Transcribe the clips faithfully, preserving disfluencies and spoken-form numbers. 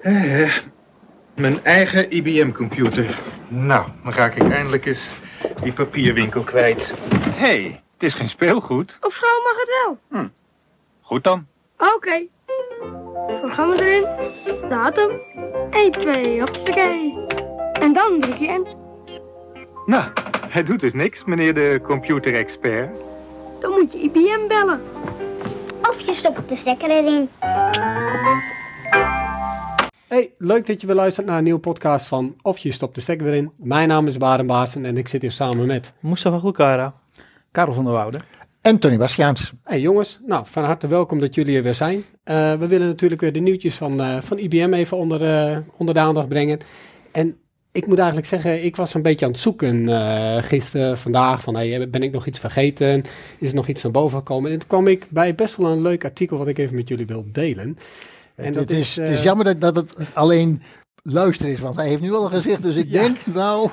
Eh, mijn eigen I B M-computer. Nou, dan ga ik eindelijk eens die papierwinkel kwijt. Hé, hey, het is geen speelgoed. Op school mag het wel. Hm. Goed dan. Oké. Okay. Programma erin. Datum. één, twee, hoppakee. En dan druk je enter. Nou, hij doet dus niks, meneer de computerexpert. Dan moet je I B M bellen. Of je stopt de stekker erin. Hey, leuk dat je weer luistert naar een nieuwe podcast van Of je stopt de stekker erin. Mijn naam is Baren Baassen en ik zit hier samen met... Mustafa Goekara. Karel van der Woude. En Tony Bastiaans. Hey jongens, nou van harte welkom dat jullie er weer zijn. Uh, we willen natuurlijk weer de nieuwtjes van, uh, van I B M even onder, uh, onder de aandacht brengen. En ik moet eigenlijk zeggen, ik was een beetje aan het zoeken uh, gisteren, vandaag, van hey, ben ik nog iets vergeten? Is er nog iets naar boven gekomen? En toen kwam ik bij best wel een leuk artikel wat ik even met jullie wil delen. En het, dat het, is, is, uh, het is jammer dat, dat het alleen luisteren is, want hij heeft nu al een gezicht, dus ik ja. denk, nou,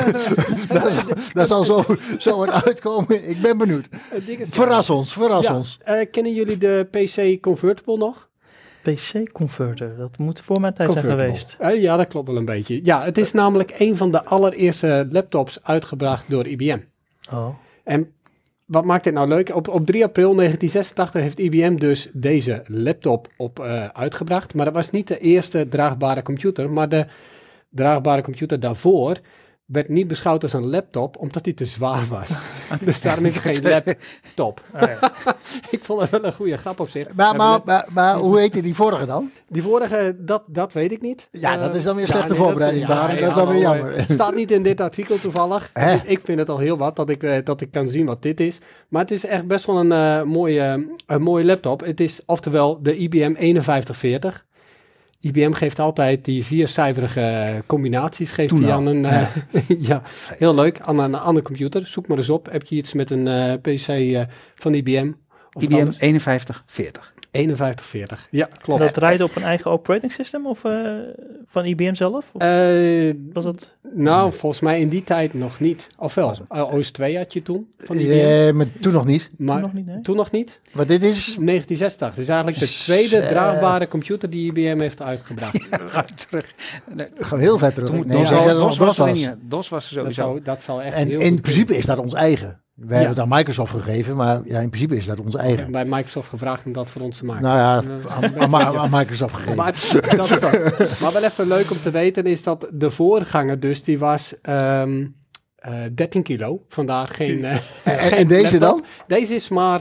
dat, zal, dat zal zo, zo uitkomen. Ik ben benieuwd. Verras ons, verras ja, ons. Uh, kennen jullie de P C Convertible nog? P C-converter, dat moet voor mijn tijd zijn geweest. Uh, ja, dat klopt wel een beetje. Ja, het is namelijk een van de allereerste laptops uitgebracht door I B M. Oh. En wat maakt dit nou leuk? Op, op drie april negentien zesentachtig heeft I B M dus deze laptop op uh, uitgebracht. Maar dat was niet de eerste draagbare computer, maar de draagbare computer daarvoor werd niet beschouwd als een laptop, omdat die te zwaar was. Dus daarom is het geen laptop. Oh, ja. Ik vond het wel een goede grap op zich. Maar, maar, maar, maar hoe heette die vorige dan? Die vorige, dat, dat weet ik niet. Ja, dat is dan weer slechte uh, voorbereiding. Dat, ja, dat ja, is dan weer jammer. Het staat niet in dit artikel toevallig. Hè? Ik vind het al heel wat dat ik, uh, dat ik kan zien wat dit is. Maar het is echt best wel een, uh, mooie, een mooie laptop. Het is oftewel de I B M eenenvijftig veertig. I B M geeft altijd die viercijferige combinaties geeft hij aan een, uh, ja. ja, heel leuk, aan een andere computer. Zoek maar eens op, heb je iets met een uh, P C uh, van I B M? Of I B M eenenvijftig veertig. eenenvijftig veertig, ja, klopt. En dat rijdt op een eigen operating system of uh, van I B M zelf? Of uh, was dat? Nou, volgens mij in die tijd nog niet. Ofwel, uh, O S twee had je toen van I B M. Uh, maar toen nog niet. Maar, toen nog niet, nee? Toen nog niet. Maar dit is... negentien zesentachtig. Dus eigenlijk de tweede uh, draagbare computer die I B M heeft uitgebracht. Ja, terug. Nee. Gewoon heel ver terug. Toen, nee, DOS, ja, DOS, DOS, DOS, was. was. DOS was sowieso. Dat zou, dat zou echt en heel in goed principe kunnen. is dat ons eigen. Wij ja. hebben het aan Microsoft gegeven, maar ja, in principe is dat ons eigen. Ik heb bij Microsoft gevraagd om dat voor ons te maken. Nou ja, aan, aan, aan Microsoft gegeven. Maar, het, dat is dat. Maar wel even leuk om te weten is dat de voorganger dus, die was um, uh, dertien kilo. Vandaar geen uh, En, geen en deze laptop. dan? Deze is maar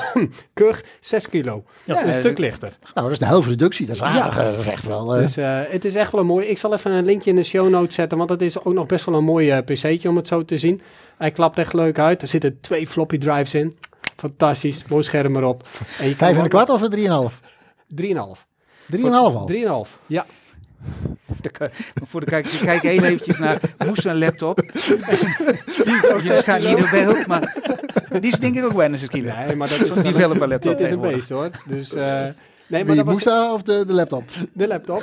keurig zes kilo. Ja, ja, een stuk lichter. Nou, dat is de helft reductie. Dat is aardig. Ja. Dat is echt wel... Uh... Dus uh, het is echt wel een mooi... Ik zal even een linkje in de show notes zetten, want het is ook nog best wel een mooi uh, pc'tje om het zo te zien. Hij klapt echt leuk uit. Er zitten twee floppy drives in. Fantastisch. Mooi scherm erop. En je Vijf en een kwart of een drieënhalf? Drieënhalf. Drieënhalf al? Drieënhalf, ja. De, voor de kijkers, je kijkt heel eventjes naar moest een laptop. Die staat niet op beeld, maar die is denk ik ook bijna zo'n kilo. Nee, maar dat is een developer laptop. Dit is een beest hoor. Dus, uh, nee, maar dat was... moest daar of de, de laptop? De laptop.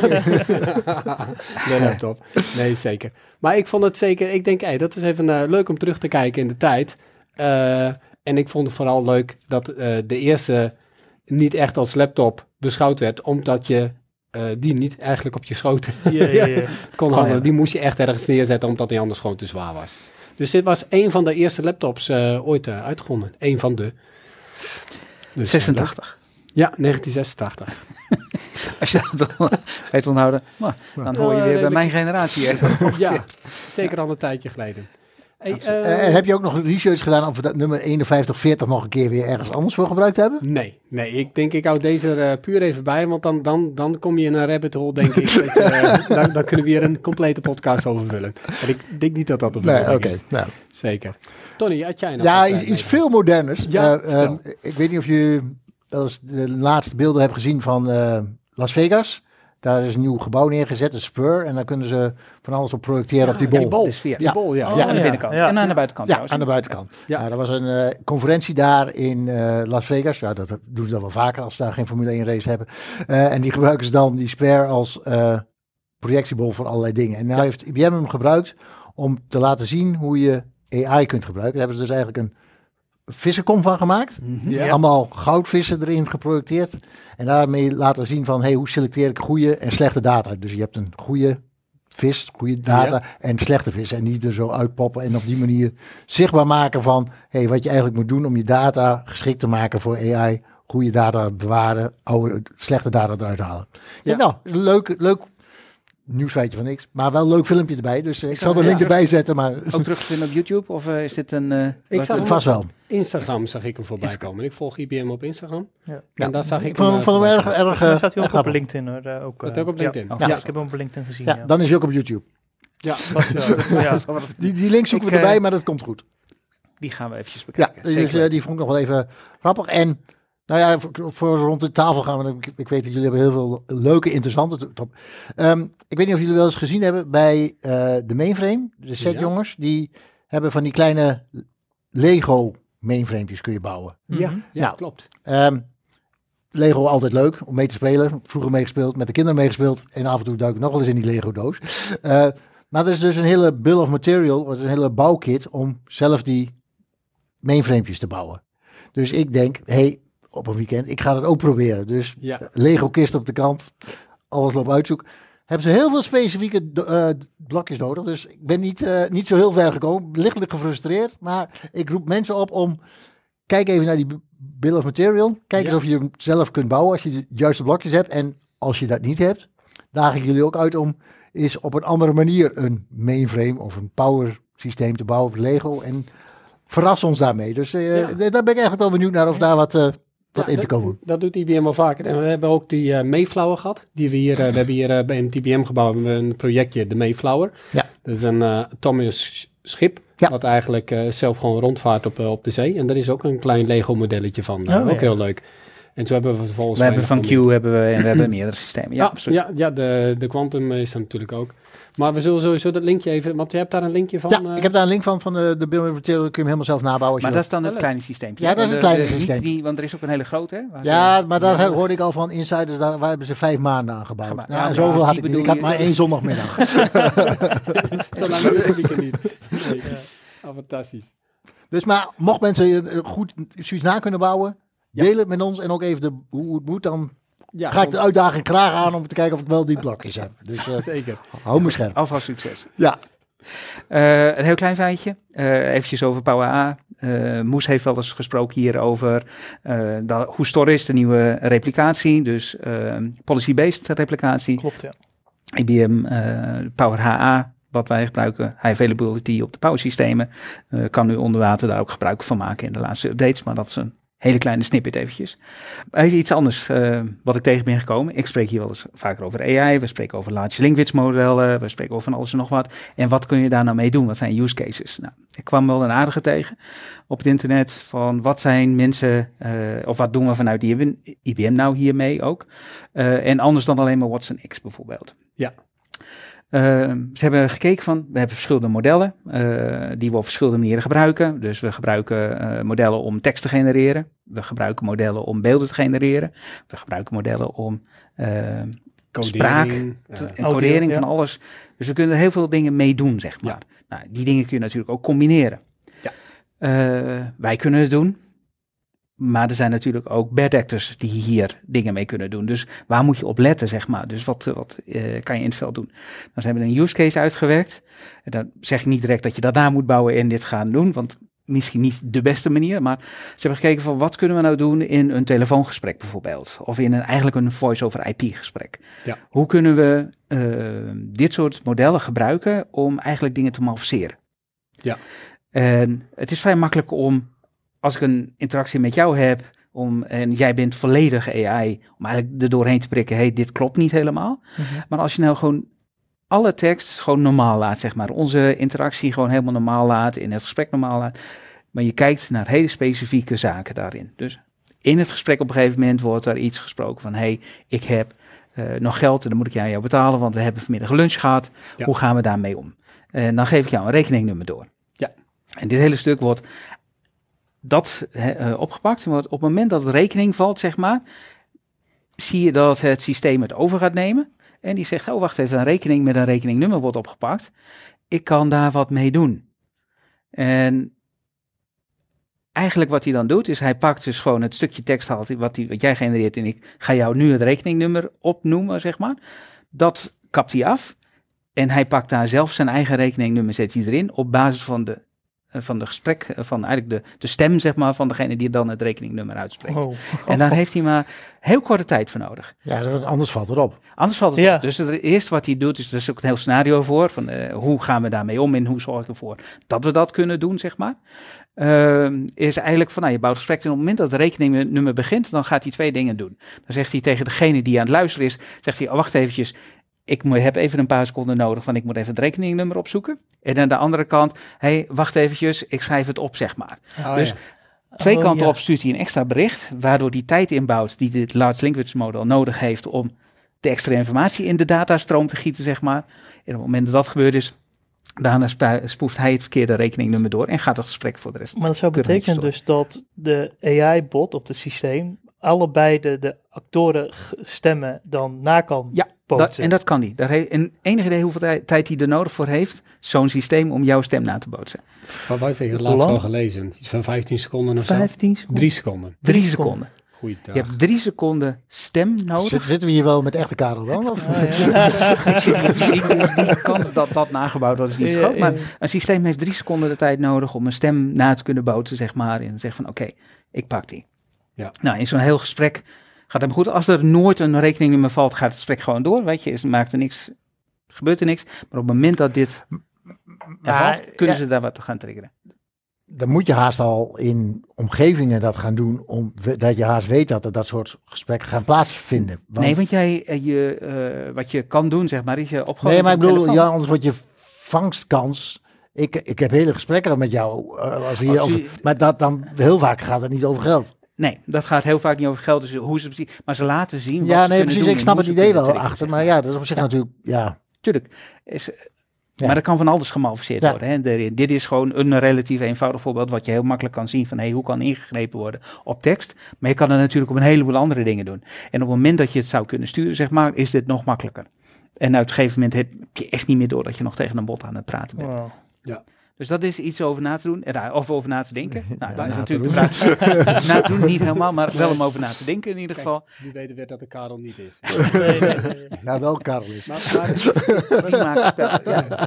De laptop. Nee, zeker. Maar ik vond het zeker, ik denk, hey, dat is even uh, leuk om terug te kijken in de tijd. Uh, en ik vond het vooral leuk dat uh, de eerste niet echt als laptop beschouwd werd, omdat je Uh, die niet eigenlijk op je schoot yeah, yeah, yeah. kon handelen. Oh, ja. Die moest je echt ergens neerzetten, omdat die anders gewoon te zwaar was. Dus dit was een van de eerste laptops uh, ooit uh, uitgevonden. Eén van de. Dus, zesentachtig. Uh, ja, negentien zesentachtig. Als je dat weet onthouden, maar, dan hoor je weer uh, bij mijn generatie. Ja, zeker al een tijdje geleden. Hey, uh, en heb je ook nog research gedaan of we dat nummer eenenvijftig veertig nog een keer weer ergens anders voor gebruikt hebben? Nee, nee. Ik denk ik hou deze er uh, puur even bij, want dan, dan, dan kom je in een rabbit hole, denk ik. Dat je, uh, dan, dan kunnen we weer een complete podcast over vullen. En ik denk niet dat dat op de nee, okay, is. Nou. Zeker. Tony, had jij nog Ja, iets, iets veel moderners. Ja, uh, um, ik weet niet of je als de laatste beelden hebt gezien van uh, Las Vegas. Daar is een nieuw gebouw neergezet, een Spur. En daar kunnen ze van alles op projecteren ja, op die bol. Ja, die bol, de sfeer. Die bol ja. Oh, ja, aan de binnenkant. Ja. En aan de buitenkant. Ja, aan de buitenkant. Ja. Nou, er was een uh, conferentie daar in uh, Las Vegas. Ja, dat doen ze dan wel vaker als ze daar geen Formule één race hebben. Uh, en die gebruiken ze dan, die Spur, als uh, projectiebol voor allerlei dingen. En nu ja. heeft I B M hem gebruikt om te laten zien hoe je A I kunt gebruiken. Daar hebben ze dus eigenlijk een vissenkom van gemaakt. Mhm. Ja. Allemaal goudvissen erin geprojecteerd. En daarmee laten zien van, hey, hoe selecteer ik goede en slechte data. Dus je hebt een goede vis, goede data Ja. en slechte vis. En die er zo uitpoppen en op die manier zichtbaar maken van, hey, wat je eigenlijk moet doen om je data geschikt te maken voor A I. Goede data bewaren, oude, slechte data eruit halen. Ja. Ja. Nou, is een leuk, leuk nieuwsfeitje van niks. Maar wel een leuk filmpje erbij. Dus eh, ik zal de Ja. link erbij zetten. Maar Ook terug te vinden op YouTube? Of eh, is dit een... eh, Ik was zag het- hem vast wel. Instagram zag ik hem voorbij Is- komen. Ik volg I B M op Instagram. Ja. Ja. En daar zag ik, Ik vond hem, eh, vond hem erg, voorbij erg, Daar eh, staat hij erg ook op grappig. LinkedIn hoor. eh, ook, Staat eh, ook op ja. LinkedIn. Oh, Ja. Ik heb hem op LinkedIn gezien. Ja, Ja, dan is hij ook op YouTube. Ja. ja. ja. Die, die link zoeken Ik, we erbij, eh, maar dat komt goed. Die gaan we eventjes Ja, bekijken. dus Zeker. eh, die vond ik nog wel even grappig. En nou ja, voor, voor rond de tafel gaan we. Ik, ik weet dat jullie hebben heel veel leuke, interessante top. Um, ik weet niet of jullie wel eens gezien hebben bij uh, de mainframe. De setjongens, die hebben van die kleine Lego mainframetjes kun je bouwen. Ja, Mhm. ja Nou. klopt. Um, Lego altijd leuk om mee te spelen. Vroeger meegespeeld, met de kinderen meegespeeld. En af en toe duik ik nog wel eens in die Lego doos. Uh, maar er is dus een hele bill of material, een hele bouwkit om zelf die mainframetjes te bouwen. Dus ik denk, hey, op een weekend, ik ga dat ook proberen. Dus Ja. Lego kist op de kant, alles loop uitzoeken. Hebben ze heel veel specifieke uh, blokjes nodig. Dus ik ben niet, uh, niet zo heel ver gekomen. Lichtelijk gefrustreerd. Maar ik roep mensen op om, kijk even naar die bill of material. Kijk Ja. eens of je hem zelf kunt bouwen als je de juiste blokjes hebt. En als je dat niet hebt, daag ik jullie ook uit om is op een andere manier een mainframe of een power systeem te bouwen op Lego. En verras ons daarmee. Dus uh, Ja. daar ben ik eigenlijk wel benieuwd naar of daar wat, uh, wat Ja, in te dat- komen. Dat doet I B M wel vaker. En we hebben ook die uh, Mayflower gehad. Die we hier, uh, we hebben hier uh, bij het I B M-gebouw hebben we een projectje, de Mayflower. Ja. Dat is een uh, atomisch schip. Ja. Wat eigenlijk uh, zelf gewoon rondvaart op, uh, op de zee. En daar is ook een klein Lego-modelletje van. Uh, Oh, ook ja. heel leuk. En zo hebben we vervolgens... We hebben van Q weinig hebben we, en we hebben meerdere systemen. Ja, Ja, absoluut. ja, ja, de, de Quantum is er natuurlijk ook. Maar we zullen sowieso dat linkje even... Want je hebt daar een linkje van... Ja, uh, ik heb daar een link van, van de, de bill of material. Kun je hem helemaal zelf nabouwen. Als Maar je dat is dan Oh, het leuk. kleine systeempje. Ja, dat is het De- kleine de- niet systeem. Die, want er is ook een hele grote, hè? waar Ja, ze- maar daar hoorde ik al van insiders, daar, waar hebben ze vijf maanden aan gebouwd. Gebouwd. Nou, Ja, en maar zoveel als had die ik niet. Ik bedoel had je- maar één zondagmiddag. Zo lang heb ik er niet. Nee. Oh, fantastisch. Dus maar, mocht mensen eh, goed zoiets na kunnen bouwen, Ja. deel het met ons en ook even de, hoe het moet. Dan Ja, ga ik de uitdaging graag aan om te kijken of ik wel die blokjes heb. Dus eh, zeker. hou me scherp. Alvast succes. Ja, Eh, een heel klein feitje. Uh, eventjes over Power A. Uh, Moes heeft wel eens gesproken hier over uh, dat, hoe Store is, de nieuwe replicatie. Dus uh, policy-based replicatie. Klopt, ja. I B M uh, Power H A, wat wij gebruiken, high availability op de Power systemen. Uh, kan nu onder water daar ook gebruik van maken in de laatste updates. Maar dat is een hele kleine snippet eventjes. Even iets anders uh, wat ik tegen ben gekomen. Ik spreek hier wel eens vaker over A I. We spreken over large language modellen. We spreken over van alles en nog wat. En wat kun je daar nou mee doen? Wat zijn use cases? Nou, ik kwam wel een aardige tegen op het internet van wat zijn mensen, uh, of wat doen we vanuit I B M nou hiermee ook. Uh, en anders dan alleen maar Watson X bijvoorbeeld. Ja. Uh, ze hebben gekeken van, we hebben verschillende modellen uh, die we op verschillende manieren gebruiken. Dus we gebruiken uh, modellen om tekst te genereren. We gebruiken modellen om beelden te genereren. We gebruiken modellen om uh, spraak, Codering, te- uh, en codering ja. van alles. Dus we kunnen er heel veel dingen mee doen, zeg maar. Nou, die dingen kun je natuurlijk ook combineren. Ja. Uh, wij kunnen het doen. Maar er zijn natuurlijk ook bad actors die hier dingen mee kunnen doen. Dus waar moet je op letten, zeg maar? Dus wat, wat uh, kan je in het veld doen? Dan zijn we een use case uitgewerkt. En dan zeg ik niet direct dat je daarna moet bouwen en dit gaan doen. Want misschien niet de beste manier. Maar ze hebben gekeken van wat kunnen we nou doen in een telefoongesprek bijvoorbeeld. Of in een, eigenlijk een voice-over I P gesprek. Ja. Hoe kunnen we uh, dit soort modellen gebruiken om eigenlijk dingen te malverseren? Ja. En het is vrij makkelijk om, als ik een interactie met jou heb, om, en jij bent volledig A I, om eigenlijk er doorheen te prikken, hey, dit klopt niet helemaal. Mhm. Maar als je nou gewoon alle tekst gewoon normaal laat, zeg maar, onze interactie gewoon helemaal normaal laat, in het gesprek normaal laat, maar je kijkt naar hele specifieke zaken daarin. Dus in het gesprek op een gegeven moment wordt er iets gesproken van, hey, ik heb uh, nog geld en dan moet ik aan jou betalen, want we hebben vanmiddag lunch gehad. Ja. Hoe gaan we daarmee om? En dan geef ik jou een rekeningnummer door. Ja. En dit hele stuk wordt dat he, uh, opgepakt. Want op het moment dat de rekening valt, zeg maar, zie je dat het systeem het over gaat nemen. En die zegt, oh wacht even, een rekening met een rekeningnummer wordt opgepakt. Ik kan daar wat mee doen. En eigenlijk wat hij dan doet, is hij pakt dus gewoon het stukje tekst wat, wat, die, wat jij genereert en ik ga jou nu het rekeningnummer opnoemen, zeg maar. Dat kapt hij af en hij pakt daar zelf zijn eigen rekeningnummer, zet hij erin op basis van de, van de gesprek, van eigenlijk de, de stem, zeg maar, van degene die dan het rekeningnummer uitspreekt. Oh. En daar heeft hij maar heel korte tijd voor nodig. Ja, dat- anders valt het op. Anders valt het Ja. op. Dus het eerste wat hij doet, is er is ook een heel scenario voor. Van, uh, hoe gaan we daarmee om en hoe zorg ik ervoor dat we dat kunnen doen, zeg maar. Uh, is eigenlijk van, nou, je bouwt gesprek en op het moment dat het rekeningnummer begint, dan gaat hij twee dingen doen. Dan zegt hij tegen degene die aan het luisteren is, zegt hij, oh, wacht eventjes, ik moet, heb even een paar seconden nodig, want ik moet even het rekeningnummer opzoeken. En aan de andere kant, hé, hey, wacht eventjes, ik schrijf het op, zeg maar. Oh, Dus ja. twee Oh, kanten ja. op stuurt hij een extra bericht, waardoor die tijd inbouwt die dit large language model nodig heeft om de extra informatie in de datastroom te gieten, zeg maar. En op het moment dat dat gebeurd is, daarna spu- spoeft hij het verkeerde rekeningnummer door en gaat het gesprek voor de rest. Maar dat zou Kunnen we betekenen niet dus dat de A I-bot op het systeem allebei de, de actoren g- stemmen dan na kan Ja, poten. Dat, en dat kan niet. Daar heeft en enig idee hoeveel tij- tijd hij er nodig voor heeft, zo'n systeem om jouw stem na te bootsen. Wat was ik het Hoe laatst lang? al gelezen? Iets van vijftien seconden of zo? vijftien seconden. Drie seconden. Drie Drie seconden. Goeie dag. Je hebt drie seconden stem nodig. Zit- zitten we hier wel met echte Karel dan? Of? Ah, ja. Ik zit niet fysiek, dus die kans dat dat nagebouwd wordt is niet Ja, groot. Maar ja. een systeem heeft drie seconden de tijd nodig om een stem na te kunnen bootsen, zeg maar. En zeggen van, oké, ik pak die. Ja. Nou, in zo'n heel gesprek gaat het goed. Als er nooit een rekeningnummer valt, gaat het gesprek gewoon door. Weet je, is, maakt er niks, gebeurt er niks. Maar op het moment dat dit er Maar, valt, kunnen ja, ze daar wat gaan triggeren. dan moet je haast al in omgevingen dat gaan doen, omdat je haast weet dat er dat soort gesprekken gaan plaatsvinden. Want- Nee, want jij, eh, je, eh, wat je kan doen, zeg maar, is je opgooien. nee, maar ik op de bedoel, telefoon. ja, anders wordt je vangstkans. Ik, ik heb hele gesprekken dan met jou, eh, als we hier Als je- over, maar dat dan heel vaak gaat het niet over geld. Nee, dat gaat heel vaak niet over geld. Dus hoe ze precies, maar ze laten zien. Wat Ja, ze nee, kunnen precies. doen Ik en snap hoe het ze idee kunnen wel triggeren, achter, zeg maar ja, dat is op zich Ja. natuurlijk, ja. Tuurlijk. Is, Ja. Maar er kan van alles gemalficeerd Ja. worden. Hè. De- dit is gewoon een relatief eenvoudig voorbeeld wat je heel makkelijk kan zien van hey, hoe kan ingegrepen worden op tekst. Maar je kan het natuurlijk op een heleboel andere dingen doen. En op het moment dat je het zou kunnen sturen, zeg maar, is dit nog makkelijker. En uit een gegeven moment heb je echt niet meer door dat je nog tegen een bot aan het praten bent. Wow. Dus dat is iets over na te doen, en daar- of over na te denken. Nou, Ja, dat is na te natuurlijk de vraag. Na te doen, niet helemaal, maar wel om over na te denken in ieder geval. Nu weten we dat de Karel niet is. Nee, nee, nee. Ja, wel Karel is. Maar, maar, Wie maakt spel? Ja.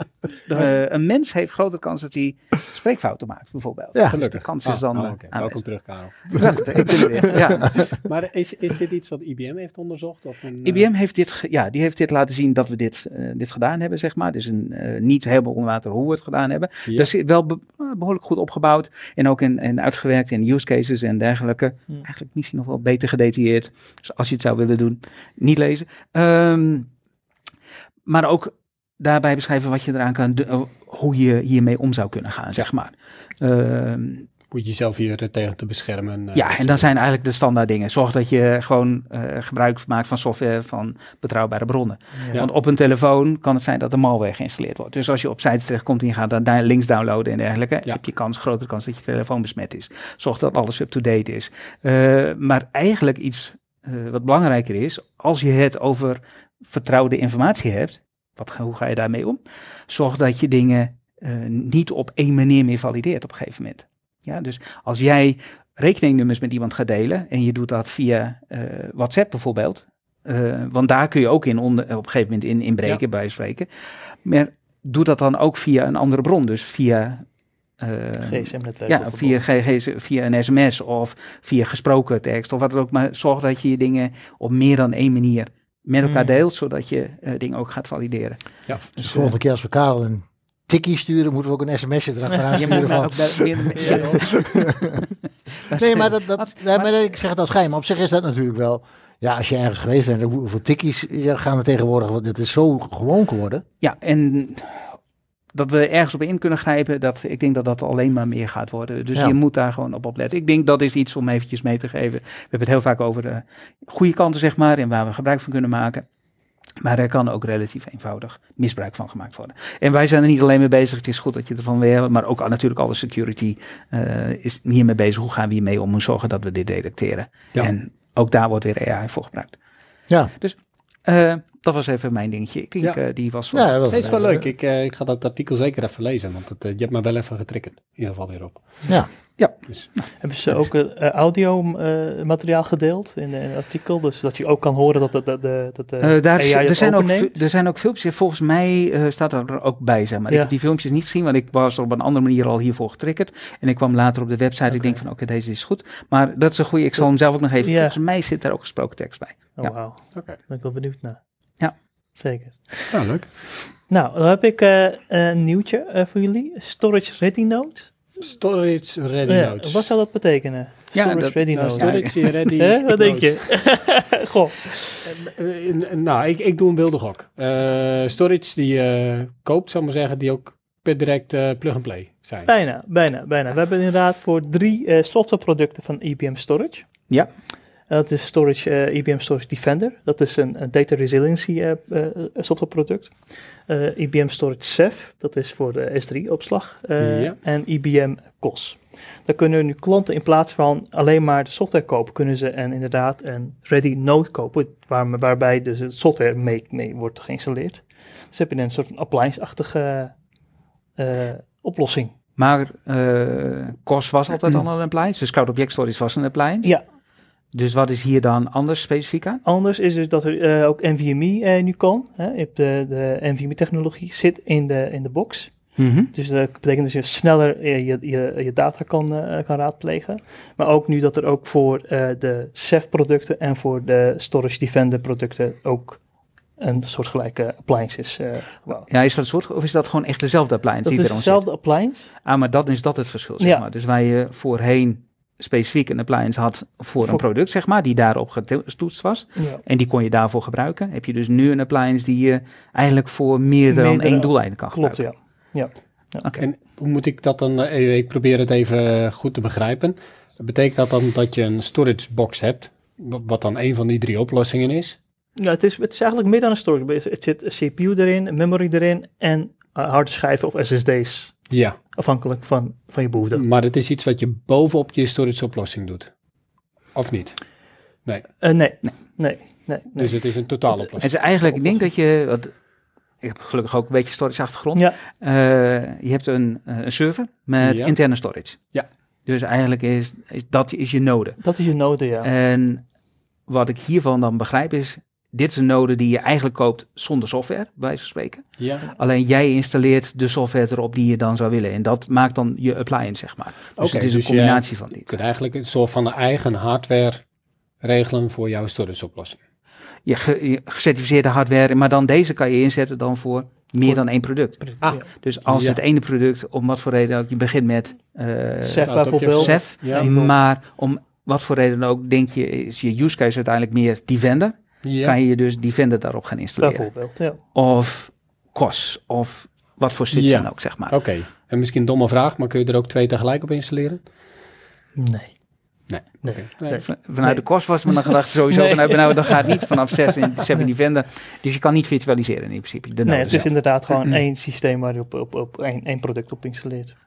De- een mens heeft grotere kans dat hij spreekfouten maakt, bijvoorbeeld. Ja. Dus de kans is Ah, dan oh, eh, oké. aanwezig. Welkom terug, Karel. Welkom, ik ben er weer. Ja. Maar is, is dit iets wat I B M heeft onderzocht? Of een, I B M heeft dit, ge- ja, die heeft dit laten zien dat we dit, eh, dit gedaan hebben, zeg maar. Dus een, eh, niet helemaal onder water hoe we het gedaan hebben. Ja. Dus wel be- behoorlijk goed opgebouwd en ook in, in uitgewerkt in use cases en dergelijke. Hm. Eigenlijk misschien nog wel beter gedetailleerd. Dus als je het zou willen doen, niet lezen. Ehm, maar ook daarbij beschrijven wat je eraan kan doen, hoe je hiermee om zou kunnen gaan, zeg maar. Ehm, Moet je jezelf hier eh, tegen te beschermen. eh, ja, en dan zijn eigenlijk de standaard dingen. Zorg dat je gewoon eh, gebruik maakt van software van betrouwbare bronnen. Ja. Want op een telefoon kan het zijn dat er malware geïnstalleerd wordt. Dus als je op sites terechtkomt en je gaat dan daar links downloaden en dergelijke, Ja. heb je kans, grotere kans dat je telefoon besmet is. Zorg dat alles up-to-date is. Eh, maar eigenlijk iets eh, wat belangrijker is, als je het over vertrouwde informatie hebt, wat, hoe ga je daarmee om? Zorg dat je dingen eh, niet op één manier meer valideert op een gegeven moment. Ja, dus als jij rekeningnummers met iemand gaat delen en je doet dat via eh, WhatsApp bijvoorbeeld, uh, want daar kun je ook in onder, op een gegeven moment in inbreken, Ja. bij wijze van spreken. Maar doe dat dan ook via een andere bron, dus via uh, G S M-netwerk. ja, via, G- G- via een sms of via gesproken tekst of wat dan ook. Maar zorg dat je je dingen op meer dan één manier met elkaar Mm. deelt, zodat je uh, dingen ook gaat valideren. Ja. Dus de volgende keer als we Karel een tikkie sturen, moeten we ook een sms'je erachteraan Je moet sturen daar van... ook bij- meer- meer- Dat Nee, is- maar, dat, dat, Wat- nee, maar- maar ik zeg het als geheim. Maar op zich is dat natuurlijk wel... Ja, als je ergens geweest bent, hoeveel tikkies gaan er tegenwoordig? Want het is zo gewoon geworden. Ja, en dat we ergens op in kunnen grijpen, dat, ik denk dat dat alleen maar meer gaat worden. Dus Ja. je moet daar gewoon op opletten. Ik denk dat is iets om eventjes mee te geven. We hebben het heel vaak over de goede kanten, zeg maar, en waar we gebruik van kunnen maken. Maar er kan ook relatief eenvoudig misbruik van gemaakt worden. En wij zijn er niet alleen mee bezig. Het is goed dat je ervan weet, maar ook natuurlijk alle security uh, is hiermee bezig. Hoe gaan we hiermee om? Hoe zorgen dat we dit detecteren? Ja. En ook daar wordt weer A I voor gebruikt. Ja. Dus Uh, dat was even mijn dingetje. Ik denk, Ja. uh, die was... Ja, dat was Het is wel uh, leuk. Ik, uh, ik ga dat artikel zeker even lezen, want het, uh, je hebt me wel even getriggerd. In ieder geval hierop. Ja. Ja. Dus, Hebben ze ook uh, audio uh, materiaal gedeeld in, in het artikel? Dus dat je ook kan horen dat, dat, dat, dat, dat de Uh, daar, A I is- het er, zijn ook, overneemt? fi- er zijn ook filmpjes, volgens mij uh, staat er ook bij, zeg maar. Ja. Ik heb die filmpjes niet gezien, want ik was er op een andere manier al hiervoor getriggerd. En ik kwam later op de website en Oké. ik denk van, oké, deze is goed. Maar dat is een goede, ik zal hem zelf ook nog even, Ja. volgens mij zit daar ook gesproken tekst bij. Oh, Ja. wauw. Oké. Ben ik wel benieuwd naar. Ja. Zeker. nou, leuk. Nou, dan heb ik uh, een nieuwtje uh, voor jullie. Storage Ready Note. Storage ready Ja, notes. wat zou dat betekenen? Ja, Storage dat- Ready Nou, Note. storage ready Hè? Wat denk notes. je? Goh. Uh, uh, nou, ik, ik doe een wilde gok. Uh, storage die je koopt, zal ik maar zeggen, die ook per direct uh, plug-and-play zijn. Bijna, bijna, bijna. We hebben inderdaad voor drie uh, softwareproducten van I B M Storage. Ja. Dat is storage, uh, I B M Storage Defender. Dat is een, een data resiliency uh, uh, softwareproduct. Uh, I B M Storage Ceph, dat is voor de S drie opslag. Uh, Ja. En I B M C O S. Daar kunnen nu klanten in plaats van alleen maar de software kopen, kunnen ze en inderdaad een ready node kopen, waar, waarbij dus de software mee, mee wordt geïnstalleerd. Dus heb je een soort van appliance-achtige uh, oplossing. Maar uh, C O S was altijd al een appliance, dus Cloud Object Storage was een appliance. Ja. Dus wat is hier dan anders specifiek aan? Anders is dus dat er uh, ook N V M e uh, nu kan. Hè. Je hebt de, de N V M e-technologie zit in de, in de box. Mm-hmm. Dus dat betekent dat je sneller uh, je, je, je data kan, uh, kan raadplegen. Maar ook nu dat er ook voor uh, de Ceph producten en voor de Storage Defender producten ook een soortgelijke appliance is. Uh, wow. Ja, is dat een soort, of is dat gewoon echt dezelfde appliance Dat die is erom zit? dezelfde appliance. Ah, maar dat is dat het verschil, zeg Ja. maar. Dus waar je voorheen specifiek een appliance had voor, Voor- een product, zeg maar, die daarop getoetst was. Ja. En die kon je daarvoor gebruiken. Heb je dus nu een appliance die je eigenlijk voor meer dan Meerdere- één doeleinde kan Klopt, gebruiken. ja. Oké. En hoe moet ik dat dan, uh, ik probeer het even goed te begrijpen. Betekent dat dan dat je een storage box hebt, wat wat dan een van die drie oplossingen is? Ja, het is, het is eigenlijk meer dan een storage base. Het zit een C P U erin, een memory erin en uh, harde schijven of S S D's. Ja, Afhankelijk van, van je behoefte. maar het is iets wat je bovenop je storage oplossing doet. Of niet? Nee, Uh, nee, nee, nee. nee. dus het is een totaaloplossing. En ze eigenlijk, ik denk dat je, wat, ik heb gelukkig ook een beetje storage achtergrond. Ja. Uh, je hebt een, uh, een server met Ja. interne storage. Ja. Dus eigenlijk is, is dat is je node. Dat is je node, ja. En wat ik hiervan dan begrijp is, dit is een node die je eigenlijk koopt zonder software, bij wijze van spreken. Ja, Alleen jij installeert de software erop die je dan zou willen. En dat maakt dan je appliance, zeg maar. Dus Oké, het is dus een combinatie van je die. kunt eigenlijk een soort van een eigen hardware regelen voor jouw storage oplossing. Je, ge- je gecertificeerde hardware, maar dan deze kan je inzetten dan voor meer Voor- dan één product. Ah, Ja. Dus als Ja. het ene product, om wat voor reden ook, je begint met uh, Ceph dat op je bijvoorbeeld. Ceph, Ja. maar om wat voor reden ook, denk je, is je use case uiteindelijk meer Defender. Ja. Kan je dus Defender daarop gaan installeren. Bijvoorbeeld, ja. Of C O S, of wat voor switch Ja. dan ook, zeg maar. Oké, en misschien een domme vraag, maar kun je er ook twee tegelijk op installeren? Nee. Nee. Nee. Oké. Nee. Van- Vanuit de C O S was me dan gedacht sowieso Nee. vanuit, nou, dat gaat niet vanaf zes in Seven Defender. Dus je kan niet virtualiseren in principe. De Nee, node het is zelf. inderdaad gewoon één systeem waar je op, op, op één, één product op installeert.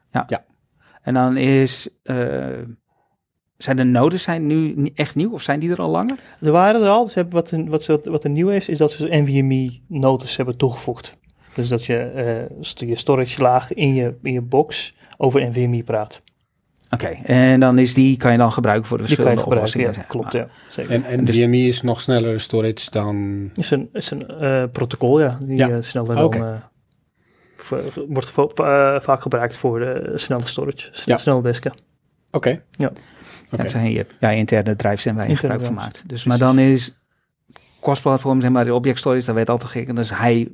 En dan is, uh, zijn de nodes zijn nu ni- echt nieuw of zijn die er al langer? Er waren er al, dus hebben wat, een- wat, ze- wat er nieuw is, is dat ze N V M e-nodes hebben toegevoegd. Dus dat je uh, st- je storage laag in je, in je box over N V M e praat. Oké, en dan is die, kan je dan gebruiken voor de Die kan je verschillende gebruiken, oplossingen. ja, zeg klopt, maar. ja. Zeker. En, en Dus- V M E is nog sneller storage dan... is een, is een uh, protocol, ja, die Ja. uh, sneller dan, Oké. uh, voor- wordt vo- uh, vaak gebruikt voor de snelle storage, s- Ja. snelle disken. Oké. Ja. Ja, Oké. het zijn je ja, interne drives en waar je Interne gebruik van drives, maakt. Dus, maar dan is C O S-platform, zeg maar, de object storage, dat werd altijd gek. En dat is hij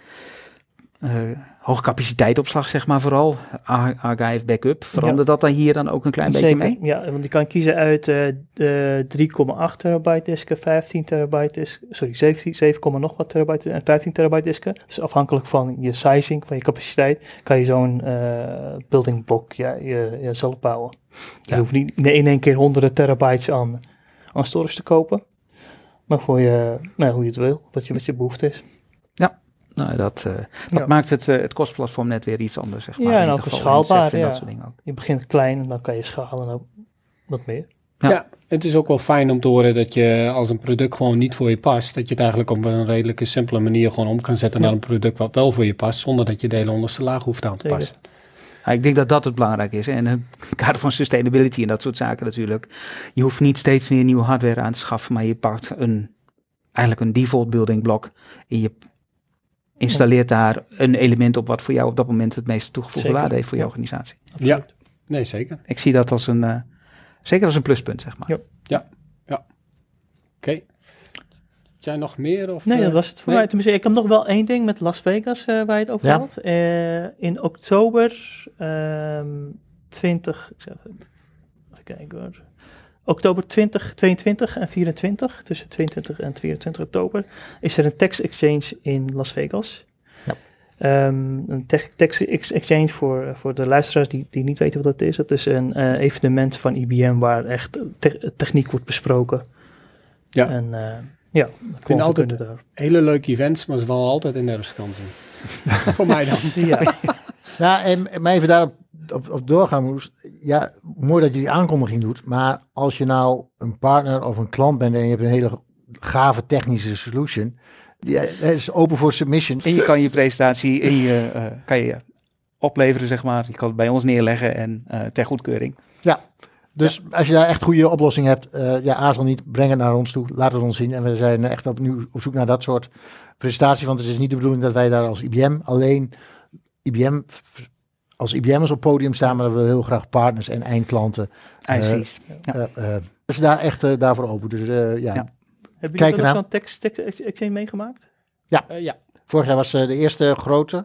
uh, hoge capaciteit opslag, zeg maar vooral. Ar- Archive backup. Verandert dat dan hier dan ook een klein Zeker, beetje mee? ja, want je kan kiezen uit uh, de drie komma acht terabyte disken, vijftien terabyte disken, sorry, zeventien, zeven, komma nog wat terabyte en vijftien terabyte disken. Dus afhankelijk van je sizing, van je capaciteit, kan je zo'n uh, building block ja, je, je zelf bouwen. Je Ja. hoeft niet in één keer honderden terabytes aan, aan storage te kopen, maar voor je, nou, hoe je het wil, wat je, wat je behoefte is. Nou, dat, uh, dat Ja. maakt het, uh, het C O S-platform net weer iets anders, zeg maar. Ja, en In ook ieder geval, schaalbaar, Ceph en ja. dat soort dingen ook. Je begint klein en dan kan je schalen en ook wat meer. Ja. Ja, het is ook wel fijn om te horen dat je als een product gewoon niet voor je past, dat je het eigenlijk op een redelijke simpele manier gewoon om kan zetten Ja. naar een product wat wel voor je past, zonder dat je de hele onderste laag hoeft aan te Zeker. passen. Ja, ik denk dat dat het belangrijk is. En in het kader van sustainability en dat soort zaken natuurlijk. Je hoeft niet steeds weer nieuwe hardware aan te schaffen, maar je pakt een, eigenlijk een default building block en je installeert daar een element op wat voor jou op dat moment het meest toegevoegde Zeker. waarde heeft voor je organisatie. Ja, nee zeker. Ik zie dat als een, uh, zeker als een pluspunt, zeg maar. Ja. Oké. Okay. Jij nog meer? Of, Nee, uh, dat was het voor nee? mij. Tenminste, ik heb nog wel één ding met Las Vegas uh, waar je het over Ja. had. Uh, in oktober ehm, twintig, ik zeg even, even kijken hoor. Oktober twintig tweeëntwintig en vierentwintig, tussen tweeëntwintig en tweeëntwintig oktober, is er een tax exchange in Las Vegas. Ja. Um, een te- tax ex- exchange voor, voor de luisteraars die, die niet weten wat dat is. Dat is een uh, evenement van I B M waar echt te- techniek wordt besproken. Ja. En uh, ja, klanten altijd- kunnen daar. Hele leuke events, maar ze vallen altijd in de herfstvakantie. Voor mij dan. Ja. Ja, en, en maar even daarop op, op doorgaan, Moes. Ja, mooi dat je die aankondiging doet. Maar als je nou een partner of een klant bent en je hebt een hele gave technische solution, die die is open voor submission. En je kan je presentatie in je, uh, kan je opleveren, zeg maar. Je kan het bij ons neerleggen en uh, ter goedkeuring. Ja, dus als je daar echt goede oplossing hebt, uh, ja, aarzel niet, breng het naar ons toe, laat het ons zien. En we zijn echt opnieuw op zoek naar dat soort presentatie, want het is niet de bedoeling dat wij daar als I B M alleen I B M als I B M'ers op podium staan, maar we willen heel graag partners en eindklanten. IJsvies. Uh, Ja. uh, uh, dus daar echt uh, daarvoor open. Dus uh, ja. Ja. Hebben Kijk jullie wel ernaar. eens zo'n text, text exchange meegemaakt? Uh, ja. Vorig jaar was uh, de eerste grote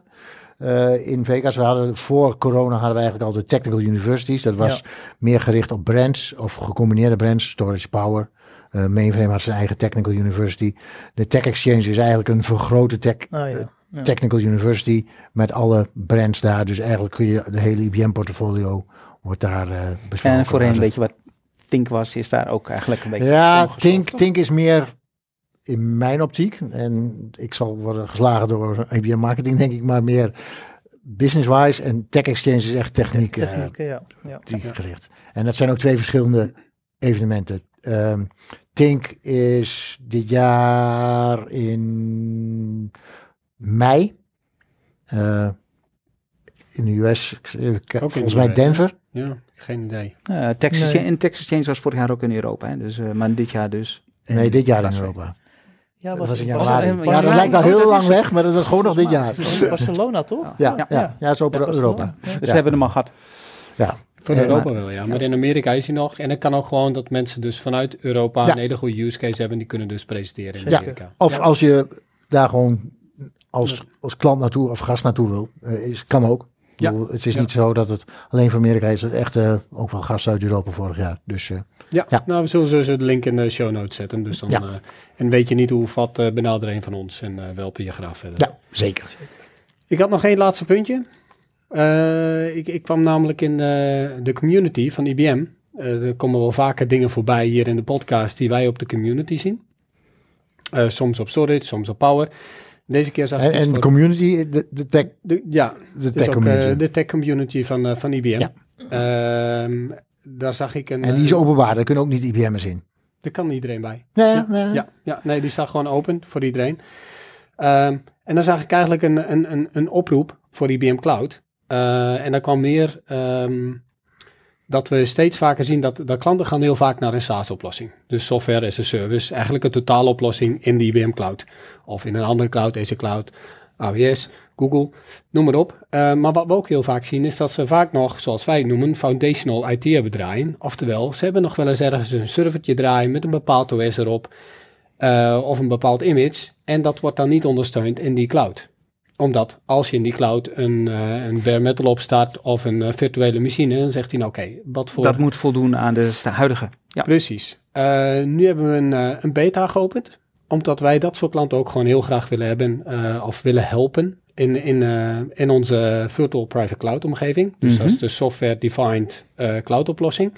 uh, in Vegas. We hadden voor corona hadden we eigenlijk al de Technical Universities. Dat was Ja. meer gericht op brands of gecombineerde brands, storage power. Uh, Mainframe had zijn eigen Technical University. De Tech Exchange is eigenlijk een vergrote tech, Ah, ja. uh, Ja. Technical University met alle brands daar. Dus eigenlijk kun je de hele I B M-portfolio wordt daar uh, besproken. En voorheen, Maar weet je wat Tink was, is daar ook eigenlijk een beetje Ja, omgestopt, Tink, toch? Tink is meer in mijn optiek. En ik zal worden geslagen door I B M Marketing, denk ik, maar meer business-wise. En Tech Exchange is echt techniek, uh, Techniek, ja. ja. techniek gericht. En dat zijn ook twee verschillende evenementen. Um, Tink is dit jaar in mei. Uh, in de U S, ik- even kijken, Ook in volgens de mij U S, hè? Denver. Ja, geen idee. Uh, Texas, Nee. Exchange- en Texas Exchange was vorig jaar ook in Europa, hè? Dus, uh, maar dit jaar dus. in Nee, dit jaar in Las Vegas. Europa. Ja, Dat was in was- januari. was- Ja, dat was- lijkt al oh, heel dat lang is- weg, maar dat was gewoon nog dit jaar. was in Barcelona, toch? Ja. Ja, Ja. ja, ja, ja, is open Ja, Europa. Barcelona. Dus Ja. we hebben hem al gehad. Ja. Voor Eh, Europa maar- wel, ja. Maar in Amerika is hij nog. En het kan ook gewoon dat mensen dus vanuit Europa Ja. een hele goede use case hebben. Die kunnen dus presenteren in Ja. Amerika. Of Ja. als je daar gewoon als, als klant naartoe of gast naartoe wil, uh, is, kan ook. Ik Ja. bedoel, het is Ja. niet zo dat het alleen voor Amerika is. Het is echt uh, ook wel gasten uit Europa vorig jaar. Dus uh, Ja, Ja. nou we zullen sowieso de link in de show notes zetten. Dus dan, Ja. eh, en weet je niet hoe vat, uh, benader een van ons. En uh, we helpen je graag verder. ja, zeker. Ik had nog één laatste puntje. Uh, ik, ik kwam namelijk in uh, de community van I B M. Uh, er komen wel vaker dingen voorbij hier in de podcast die wij op de community zien. Uh, soms op storage, soms op power. Deze keer zag ik En, iets en de voor- community, de, de tech, de, ja, de dus tech ook community. uh, de tech community van, uh, van I B M. Ja. Ehm, daar zag ik een... en die is uh, openbaar, daar kunnen ook niet I B M'ers in. Daar kan iedereen bij. Ja, Ja, nee. Ja, ja, nee, die staat gewoon open voor iedereen. Ehm, en dan zag ik eigenlijk een, een, een, een oproep voor I B M Cloud. Uh, en daar kwam meer ehm, dat we steeds vaker zien dat, dat klanten gaan heel vaak naar een SaaS-oplossing. Dus software as a service, eigenlijk een totaaloplossing in de I B M Cloud. Of in een andere cloud, Azure Cloud, A W S, Google, noem maar op. Uh, maar wat we ook heel vaak zien is dat ze vaak nog, zoals wij het noemen, foundational I T hebben draaien. Oftewel, ze hebben nog wel eens ergens een servertje draaien met een bepaald O S erop. Uh, of een bepaald image. En dat wordt dan niet ondersteund in die cloud. Omdat als je in die cloud een, uh, een bare metal opstart of een uh, virtuele machine, dan zegt hij nou oké, okay, wat voor... Dat moet voldoen aan de sta- huidige. Ja. Precies. Uh, nu hebben we een, uh, een beta geopend. Omdat wij dat soort klanten ook gewoon heel graag willen hebben uh, of willen helpen in, in, uh, in onze virtual private cloud omgeving. Dus Mm-hmm. dat is de software defined uh, cloud oplossing.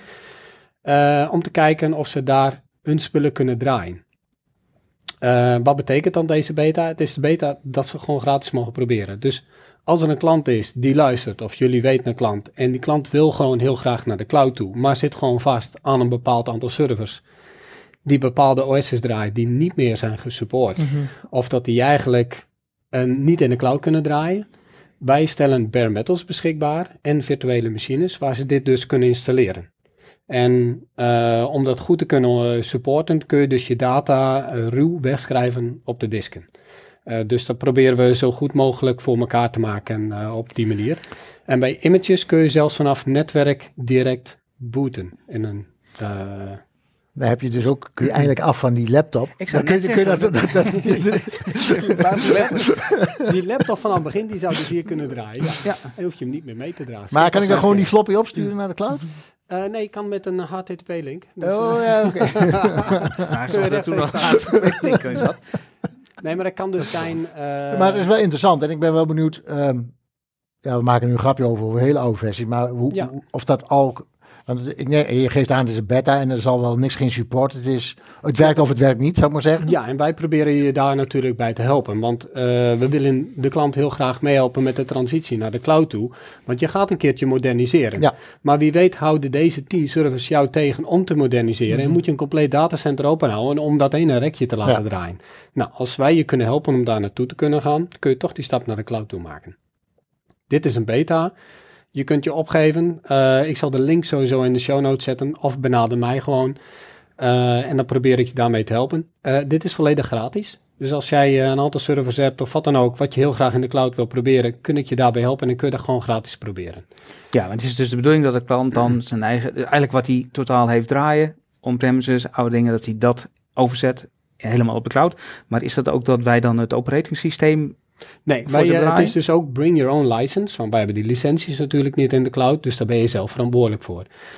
Uh, om te kijken of ze daar hun spullen kunnen draaien. Uh, wat betekent dan deze beta? Het is de beta dat ze gewoon gratis mogen proberen. Dus Als er een klant is die luistert, of jullie weten een klant, en die klant wil gewoon heel graag naar de cloud toe, maar zit gewoon vast aan een bepaald aantal servers die bepaalde O S's draaien die niet meer zijn gesupport, Mm-hmm. of dat die eigenlijk uh, niet in de cloud kunnen draaien. Wij stellen bare metals beschikbaar en virtuele machines waar ze dit dus kunnen installeren. En uh, om dat goed te kunnen uh, supporten, kun je dus je data uh, ruw wegschrijven op de disken. Uh, dus dat proberen we zo goed mogelijk voor elkaar te maken uh, op die manier. En bij images kun je zelfs vanaf netwerk direct booten in een... Uh, Dan heb je dus ook, kun je eigenlijk af van die laptop. Ik zou Dan net kun je, kun je zeggen, dat, dat, dat, die laptop van aan het begin, die zou dus hier kunnen draaien. Ja, ja. En hoef je hem niet meer mee te dragen. maar kan ik dan gewoon die floppy opsturen naar de cloud? Uh, nee, ik kan met een H T T P-link. Dus, oh ja, oké. Okay. Maar zoals dat toen nog gaat. Nee, maar dat kan dus zijn... Uh, maar het is wel interessant en ik ben wel benieuwd... Um, ja, we maken nu een grapje over, over een hele oude versie, maar hoe, ja. hoe, of dat al... Want ik, nee, je geeft aan, het is een beta en er zal wel niks geen support. Het, is, het werkt of het werkt niet, zou ik maar zeggen. Ja, en wij proberen je daar natuurlijk bij te helpen. Want uh, we willen de klant heel graag meehelpen met de transitie naar de cloud toe. Want je gaat een keertje moderniseren. Ja. Maar wie weet houden deze tien servers jou tegen om te moderniseren. Mm-hmm. En moet je een compleet datacenter openhouden om dat ene rekje te laten ja. draaien. Nou, als wij je kunnen helpen om daar naartoe te kunnen gaan, kun je toch die stap naar de cloud toe maken. Dit is een beta. Je kunt je opgeven. Uh, ik zal de link sowieso in de show notes zetten. Of benader mij gewoon. Uh, en dan probeer ik je daarmee te helpen. Uh, dit is volledig gratis. Dus als jij uh, een aantal servers hebt of wat dan ook, wat je heel graag in de cloud wil proberen, kun ik je daarbij helpen en kun je dat gewoon gratis proberen. Ja, want het is dus de bedoeling dat de klant dan zijn eigen, eigenlijk wat hij totaal heeft draaien, on-premises, oude dingen, dat hij dat overzet helemaal op de cloud. Maar is dat ook dat wij dan het operating systeem... Nee, wij, uh, het is dus ook bring your own license. Want wij hebben die licenties natuurlijk niet in de cloud, dus daar ben je zelf verantwoordelijk voor.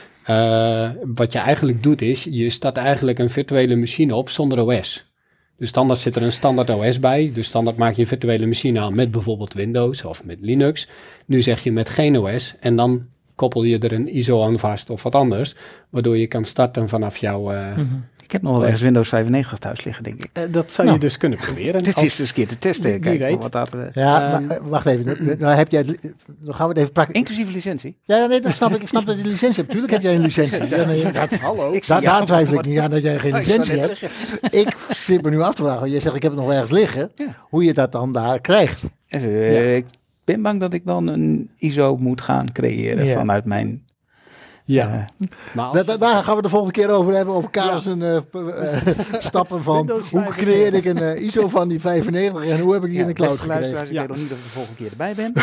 Uh, wat je eigenlijk doet is, je start eigenlijk een virtuele machine op zonder O S. Dus standaard zit er een standaard O S bij. Dus standaard maak je een virtuele machine aan met bijvoorbeeld Windows of met Linux. Nu zeg je met geen O S en dan koppel je er een I S O aan vast of wat anders, waardoor je kan starten vanaf jouw... Uh, mm-hmm. Ik heb nog wel ergens Windows vijfennegentig thuis liggen, denk ik. Uh, dat zou nou. je dus kunnen proberen. Dit is dus een keer te testen. Kijk, weet. Wat dat, uh, ja, uh, maar, wacht even. Nu, nou heb jij, dan gaan we het even praktisch. Inclusief licentie? Ja, nee, dat snap ik. Ik snap dat je licentie hebt. Tuurlijk heb jij een licentie. Ja, nee, dat, hallo. Ik da, daar twijfel ik niet aan dat jij geen licentie hebt. Ik zit me nu af te vragen. Jij zegt, ik heb het nog ergens liggen. Ja. Hoe je dat dan daar krijgt. Even, uh, ja. Ik ben bang dat ik dan een I S O moet gaan creëren ja. vanuit mijn... Ja, uh, maar da, da, daar gaan we de volgende keer over hebben, over Karels ja. uh, uh, stappen van hoe creëer ik een uh, I S O van die vijfennegentig en hoe heb ik die ja, in de cloud gekregen. Ik ja. weet nog niet of ik de volgende keer erbij ben.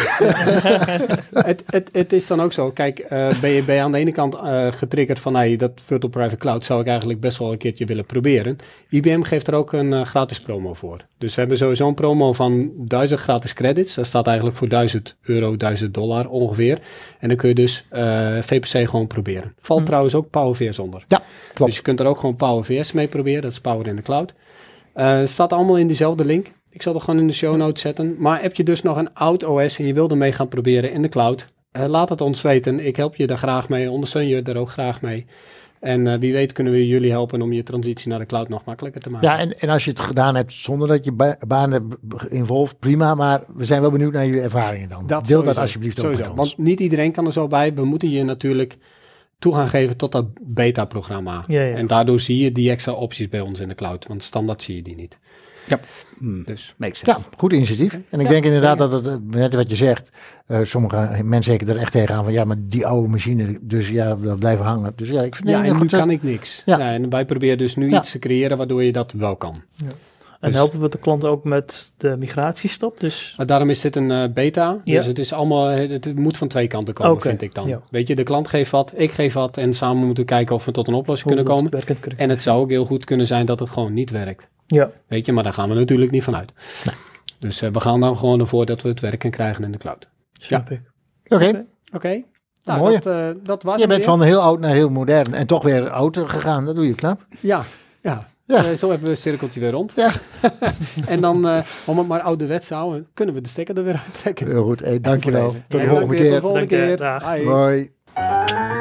het, het, het is dan ook zo, kijk, uh, ben, je, ben je aan de ene kant uh, getriggerd van hey, dat Virtual Private Cloud zou ik eigenlijk best wel een keertje willen proberen. I B M geeft er ook een uh, gratis promo voor. Dus we hebben sowieso een promo van duizend gratis credits. Dat staat eigenlijk voor duizend euro, duizend dollar ongeveer. En dan kun je dus uh, V P C gewoon proberen. Valt hmm. trouwens ook Power V S onder. Ja, klopt. Dus je kunt er ook gewoon Power V S mee proberen. Dat is Power in de Cloud. Uh, het staat allemaal in diezelfde link. Ik zal het gewoon in de show notes zetten. Maar heb je dus nog een oud O S en je wil ermee gaan proberen in de cloud? Uh, laat het ons weten. Ik help je daar graag mee. Ondersteun je er ook graag mee. En uh, wie weet kunnen we jullie helpen om je transitie naar de cloud nog makkelijker te maken. Ja, en, en als je het gedaan hebt zonder dat je ba- baan hebt involved, prima. Maar we zijn wel benieuwd naar je ervaringen dan. Dat Deel sowieso, dat alsjeblieft ook sowieso. met ons. Want niet iedereen kan er zo bij. We moeten je natuurlijk toegang geven tot dat beta-programma. Ja, ja. En daardoor zie je die extra opties bij ons in de cloud. Want standaard zie je die niet. Ja, hmm. dus makes sense. Ja, goed initiatief. En ik ja, denk inderdaad ja. dat het, net wat je zegt, uh, sommige mensen kijken er echt tegenaan van, ja, maar die oude machine, dus ja, dat blijven hangen. Dus ja, ik vind ja, nee, en nu goed, kan ik niks. Ja. Ja, en wij proberen dus nu ja. iets te creëren waardoor je dat wel kan. Ja. En dus, helpen we de klant ook met de migratiestap? Dus... Uh, daarom is dit een uh, beta. Ja. Dus het is allemaal, het moet van twee kanten komen, okay. vind ik dan. Ja. Weet je, de klant geeft wat, ik geef wat en samen moeten we kijken of we tot een oplossing Hoe kunnen komen. Werkend, en het zou ook heel goed kunnen zijn dat het gewoon niet werkt. Ja. Weet je, maar daar gaan we natuurlijk niet van uit. Nee. Dus uh, we gaan dan gewoon ervoor dat we het werken krijgen in de cloud. Snap ik. Oké. Okay. Oké. Okay. Nou, mooi. Dat, uh, dat was je bent weer. van heel oud naar heel modern en toch weer oud gegaan. Dat doe je knap. Ja, ja. Ja. Uh, zo hebben we een cirkeltje weer rond. Ja. En dan, uh, om het maar ouderwets te houden, kunnen we de stekker er weer uittrekken. Heel goed. Hey, dankjewel. Tot de ja, volgende keer. Tot de volgende keer. Dank je. Hoi.